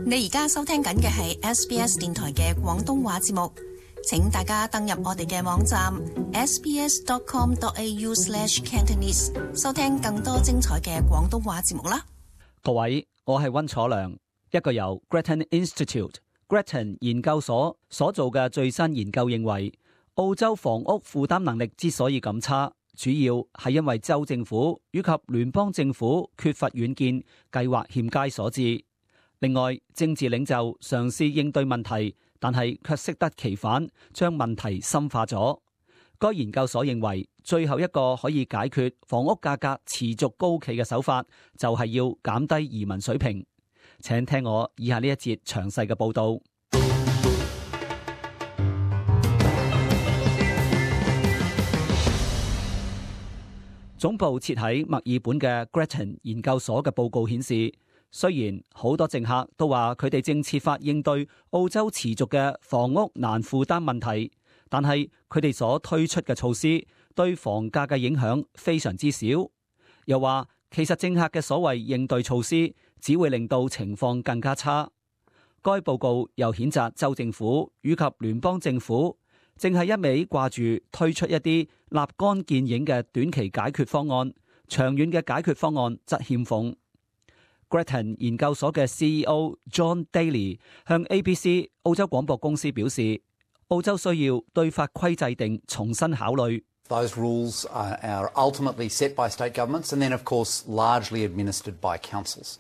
你而家收聽緊嘅係 SBS 電台嘅廣東話節目，請大家登入我哋嘅網站 sbs.com.au/cantonese 收聽更多精彩嘅廣東話節目啦。 各位，我係溫楚良，一個由 Grattan Institute、Grattan 研究所所做嘅最新研究認為，澳洲房屋負擔能力之所以咁差，主要係因為州政府以及聯邦政府缺乏遠見、計劃欠佳所致。另外，政治領袖嘗試應對問題，但係卻適得其反，將問題深化咗。該研究所認為，最後一個可以解決房屋價格持續高企嘅手法，就係要減低移民水平。請聽我以下呢一節詳細嘅報導。總部設喺墨爾本嘅 Grattan 研究所嘅報告顯示，雖然好多政客都話佢哋正設法應對澳洲持續嘅房屋難負擔問題，但係佢哋所推出嘅措施對房價嘅影響非常之少。又話其實政客嘅所謂應對措施只會令到情況更加差。該報告又譴責州政府以及聯邦政府淨係一味掛住推出一啲立竿見影嘅短期解決方案，長遠嘅解決方案則欠奉。Grattan 研究所嘅 CEO John Daly 向 ABC 澳洲廣播公司表示，澳洲需要對法規制定重新考慮。 Those rules are ultimately set by state governments and then, of course, largely administered by councils.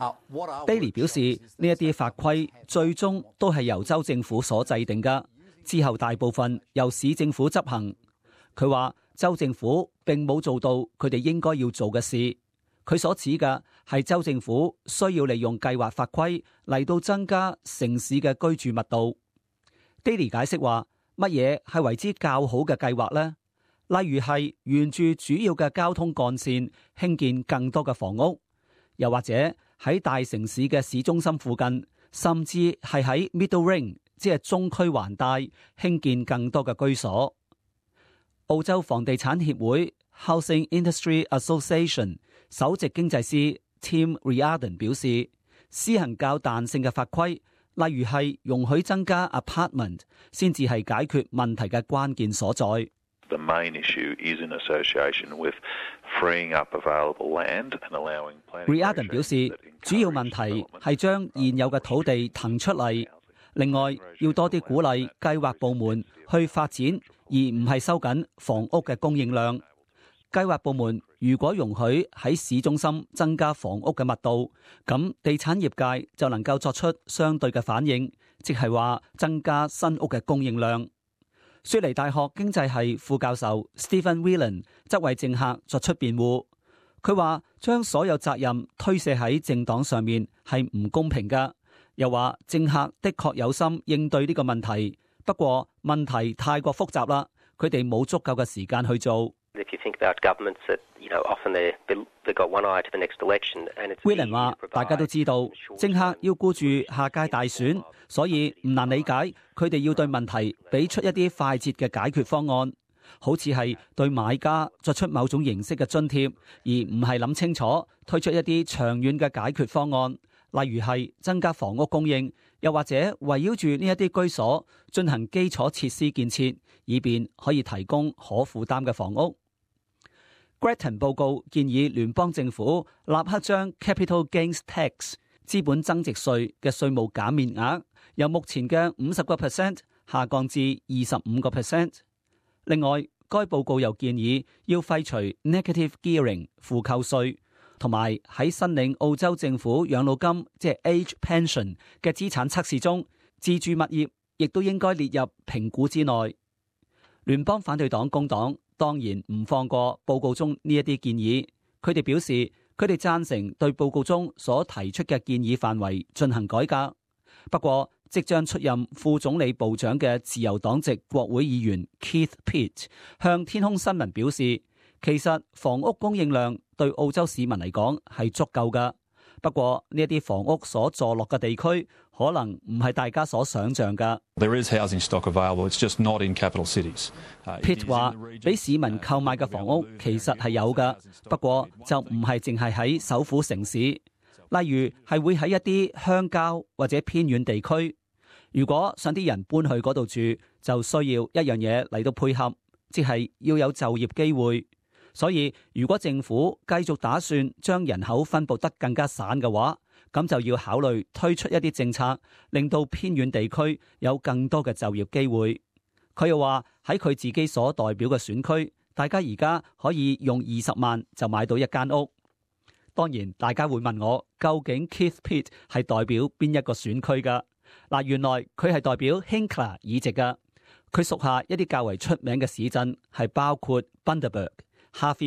Daly 表示，呢一啲法規最終都係由州政府所制定㗎，之後大部分由市政府執行。佢話，州政府並冇做到佢哋應該要做嘅事。佢所指嘅係州政府需要利用計劃法規嚟到增加城市嘅居住密度。Daly 解釋話，乜嘢係為之較好嘅計劃呢？例如係沿住主要嘅交通幹線興建更多嘅房屋，又或者喺大城市嘅市中心附近，甚至係喺 Middle Ring， 即係中區環帶興建更多嘅居所。澳洲房地產協會 Housing Industry Association 首席經濟師 Tim Riordan 表示，施行較彈性嘅法規，例如係容許增加 apartment， 先至係解決問題嘅關鍵所在。 The main issue is in association with freeing up available land and allowing planning. Riordan 表示，主要問題係將現有嘅土地騰出嚟，另外要多啲鼓勵計劃部門去發展，而唔係收緊房屋嘅供應量。計劃部門如果容許喺市中心增加房屋嘅密度，咁地產業界就能夠作出相對嘅反應，即係話增加新屋嘅供應量。雪梨大學經濟系副教授 Stephen Whelan 則為政客作出辯護。佢話將所有責任推卸喺政黨上面係唔公平㗎，又話政客的確有心應對呢個問題，不過問題太過複雜啦，佢哋冇足夠嘅時間去做。Whelan 話大家都知道政客要顧住下屆大選，所以唔難理解佢哋要對問題俾出一啲快捷嘅解決方案，好似係對買家作出某種形式嘅津貼，而唔係諗清楚推出一啲長遠嘅解決方案，例如係增加房屋供應，又或者圍繞住呢一啲居所進行基礎設施建設，以便可以提供可負擔嘅房屋。Grattan 報告建議聯邦政府立刻將 Capital Gains Tax 資本增值稅嘅稅務減免額由目前嘅50% 下降至25%。另外，該報告又建議要廢除 Negative Gearing 負扣稅，同埋喺申領澳洲政府養老金即係 Age Pension 嘅資產測試中，自住物業亦都應該列入評估之內。聯邦反對黨工黨當然唔放過報告中呢一啲建議，佢哋表示佢哋贊成對報告中所提出嘅建議範圍進行改革。不過，即將出任副總理部長嘅自由黨籍國會議員 Keith Pitt 向天空新聞表示，其實房屋供應量對澳洲市民嚟講係足夠㗎。不過呢一啲房屋所坐落嘅地區可能唔係大家所想象㗎。 There is housing stock available, it's just not in capital cities. Pitt 話，俾市民購買嘅房屋其實係有㗎，不過就唔係淨係喺首府城市。例例如係會喺一啲鄉郊或者偏遠地區。如果想啲人搬去嗰度住，就需要一樣嘢嚟到配合，即係要有就業機會。所以如果政府繼續打算將人口分佈得更加散嘅話，咁就要考慮推出一啲政策，令到偏遠地區有更多嘅就業機會。佢又話喺佢自己所代表嘅選區，大家而家可以用20萬就買到一間屋。當然大家會問我，究竟 Keith Pitt 係代表邊一個選區㗎？嗱，原來佢係代表 Hinkler 議席㗎。佢屬下一啲較為出名嘅市鎮係包括 Bundaberg、Hervey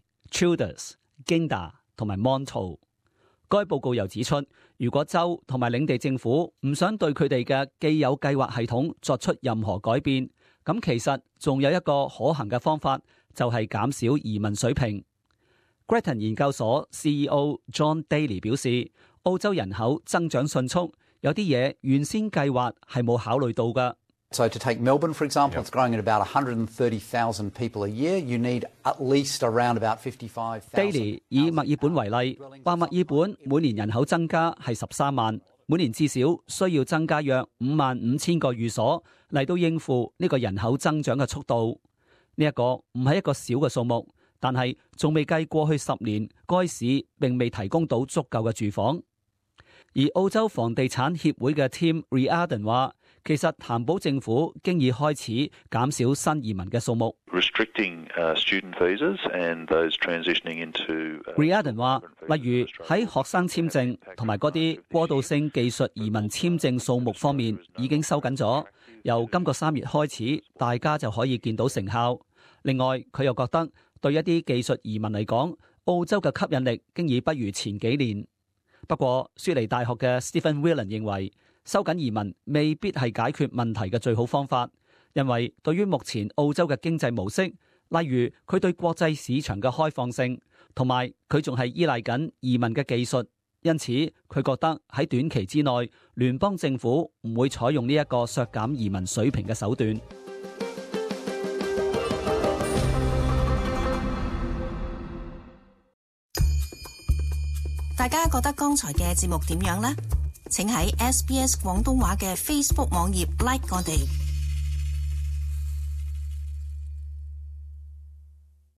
Bay、Childers、Ginda 同埋 Monto。該報告又指出，如果州同埋領地政府唔想對佢哋嘅既有計劃系統作出任何改變，咁其實仲有一個可行嘅方法，就係減少移民水平。Grattan 研究所 CEO John Daly 表示，澳洲人口增長迅速，有啲嘢原先計劃係冇考慮到嘅。 So to take Melbourne, for example, it's growing at about 130,000 people a year. You need at least around about 55,000. Daly 以墨爾本為例，話墨爾本每年人口增加係13萬，每年至少需要增加約55,000個寓所嚟到應付呢個人口增長嘅速度。呢一個唔係一個小嘅數目，但係仲未計過去10年該市並未提供到足夠嘅住房。而澳洲房地產協會嘅 Tim Riordan 話，其實譚堡政府經已開始減少新移民嘅數目。 Restricting student visas and those transitioning into Riordan 話，例如喺學生簽證同埋嗰啲過渡性技術移民簽證數目方面已經收緊咗，由今個3月開始，大家就可以見到成效。另外，佢又覺得對一啲技術移民嚟講，澳洲嘅吸引力經已不如前幾年。不過，雪梨大學嘅 Stephen Whelan 認為，收緊移民未必係解決問題嘅最好方法，因為對於目前澳洲嘅經濟模式，例如佢對國際市場嘅開放性，同埋佢仲係依賴緊移民嘅技術，因此佢覺得喺短期之內，聯邦政府唔會採用呢一個削減移民水平嘅手段。 大家覺得剛才嘅節目點樣呢？請喺 SBS 廣東話嘅 Facebook 網頁 like 我哋。